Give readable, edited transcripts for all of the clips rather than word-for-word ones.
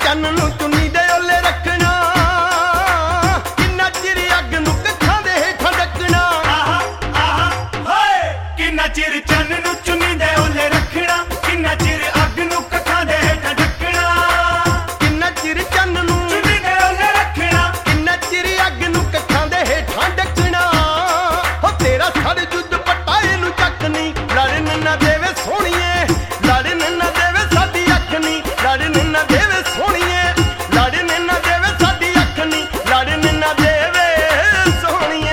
ਚੰਨ ਨੂੰ ਚੁੰਨੀ ਦੇ ਓਲੇ ਰੱਖਣਾ, ਕਿੰਨਾ ਚਿਰ ਅੱਗ ਨੂੰ ਕੱਖਾਂ ਦੇ ਹੇਠਾਂ ਡੱਕਣਾ। ਆਹਾ ਆਹਾ ਹੋਏ ਕਿੰਨਾ ਚਿਰ ਚੰਨ ਨੂੰ ਚੁੰਨੀ ਦੇ ਓਲੇ ਰੱਖਣਾ, ਕਿੰਨਾ ਚਿਰ ਅੱਗ ਨੂੰ ਕੱਖਾਂ ਦੇ ਹੇਠਾਂ ਡੱਕਣਾ। ਕਿੰਨਾ ਚਿਰ ਚੰਨ ਨੂੰ ਚੁੰਨੀ ਦੇ ਓਲੇ ਰੱਖਣਾ, ਕਿੰਨਾ ਚਿਰ ਅੱਗ ਨੂੰ ਕੱਖਾਂ ਦੇ ਹੇਠਾਂ ਡੱਕਣਾ। ਹੋ ਤੇਰਾ ਸੜ ਜੁੱਦ ਪੱਟਾ ਇਹਨੂੰ ਚੱਕਣੀ, ਲੜਨ ਨਾ ਦੇਵੇ ਸੋਹਣੀਏ, ਲੜਨ ਨਾ ਦੇਵੇ ਸਾਡੀ ਅੱਖ ਨੀ, ਲੜਨ ਨਾ ਦੇਵੇ ਸੋਹਣੀਏ, ਲੜਨ ਨਾ ਦੇਵੇ ਸਾਡੀ ਅੱਖ ਨੀ, ਲੜਨ ਨਾ ਦੇਵੇ ਸੋਹਣੀਏ।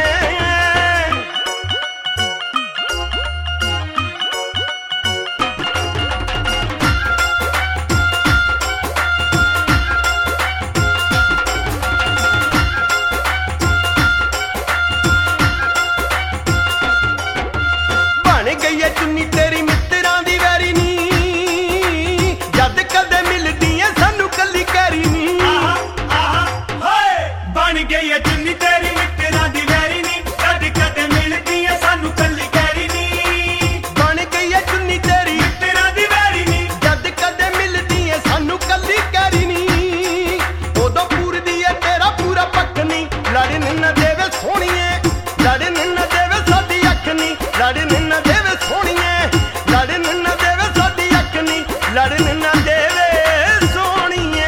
ਬਣ ਗਈ ਏ ਚੁੰਨੀ ਤੇਰੀ ਮਿੱਤਰਾਂ ਦੀ ਵੈਰੀ ਨੀ, ਜਦ ਕਦੇ ਮਿਲਦੀ ਏ ਸਾਨੂੰ ਕੱਲੀ ਕੈਰੀ ਨੀ। ਆਹਾ ਆਹਾ ਹੋਏ ਬਣ ਗਈ ਏ ਚੁੰਨੀ ਤੇਰੀ ਮਿੱਤਰਾਂ ਦੀ ਵੈਰੀ ਨੀ, ਕਦ ਕਦੇ ਮਿਲਦੀ ਏ ਸਾਨੂੰ ਕੱਲੀ ਕੈਰੀ ਨੀ। ਬਣ ਗਈ ਏ ਚੁੰਨੀ ਤੇਰੀ ਮਿੱਤਰਾਂ ਦੀ ਵੈਰੀ ਨੀ, ਜਦ ਕਦੇ ਮਿਲਦੀ ਏ ਸਾਨੂੰ ਕੱਲੀ ਕੈਰੀ ਨੀ। ਉਦੋਂ ਪੂਰਦੀ ਏ ਤੇਰਾ ਪੂਰਾ ਪੱਖ ਨੀ, ਲੜਨ ਨਾ ਦੇਵੇ ਸੋਹਣੀਏ, ਲੜਨ ਨਾ ਦੇਵੇ ਸਾਡੀ ਅੱਖ ਨੀ, ਲੜਨ ਨਾ ਦੇਵੇ ਸੋਹਣੀਏ, ਲੜਨ ਨਾ ਦੇਵੇ ਸਾਡੀ ਅੱਖ ਨੀ, ਲੜਨ ਨਾ ਦੇਵੇ ਸੋਹਣੀਏ।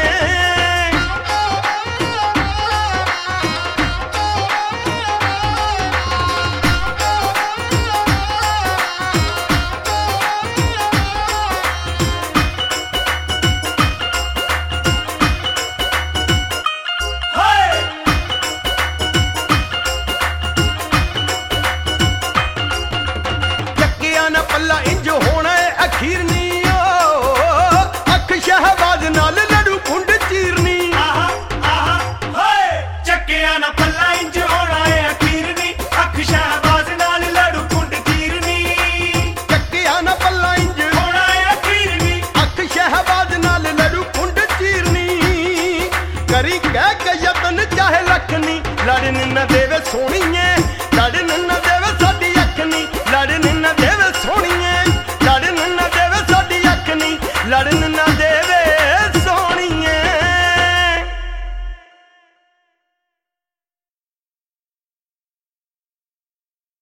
ਹੋਏ ਚੱਕਿਆ ਨਾ ਪੱਲਾ ਇੰਜ ਹੋਣਾ ਏ ਅਖੀਰ ਨੀ, ਓ ਅੱਖ ਸ਼ਹਿਬਾਜ਼ ਨਾਲ ਲੜੂ ਕੁੰਡ ਚੀਰਨੀ। ਆਹਾ ਆਹਾ ਹੋਏ ਚੱਕਿਆ ਨਾ ਪੱਲਾ ਇੰਜ ਹੋਣਾ ਏ ਅਖੀਰ ਨੀ, ਅੱਖ ਸ਼ਹਿਬਾਜ਼ ਨਾਲ ਲੜੂ ਕੁੰਡ ਚੀਰਨੀ। ਚੱਕਿਆ ਨਾ ਪੱਲਾ ਇੰਜ ਹੋਣਾ ਏ ਅਖੀਰ ਨੀ, ਅੱਖ ਸ਼ਹਿਬਾਜ਼ ਨਾਲ ਲੜੂ ਕੁੰਡ ਚੀਰਨੀ। ਕਰੀ ਕਹਿ ਕੇ ਯਤਨ ਚਾਹੇ ਲੱਖ ਨੀ, ਲੜਨ ਨਾ ਦੇਵੇ ਸੋਹਣੀਏ,